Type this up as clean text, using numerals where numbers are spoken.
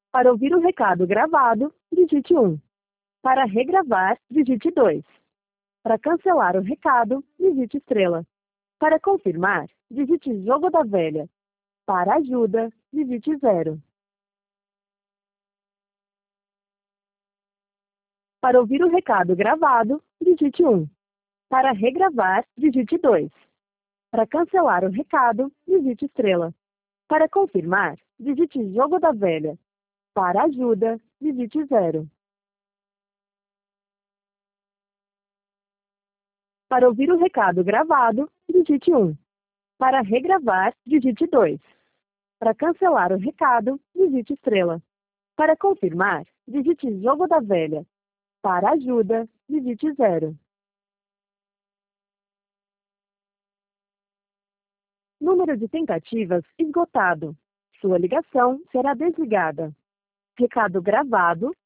Para ouvir o recado gravado, digite 1. Para regravar, digite 2. Para cancelar o recado, digite estrela. Para confirmar, digite jogo da velha. Para ajuda, digite 0. Para ouvir o recado gravado, digite 1. Para regravar, digite 2. Para cancelar o recado, digite estrela. Para confirmar, digite jogo da velha. Para ajuda, digite 0. Para ouvir o recado gravado, digite 1. Para regravar, digite 2. Para cancelar o recado, digite estrela. Para confirmar, digite jogo da velha. Para ajuda, digite 0. Número de tentativas esgotado. Sua ligação será desligada. Recado gravado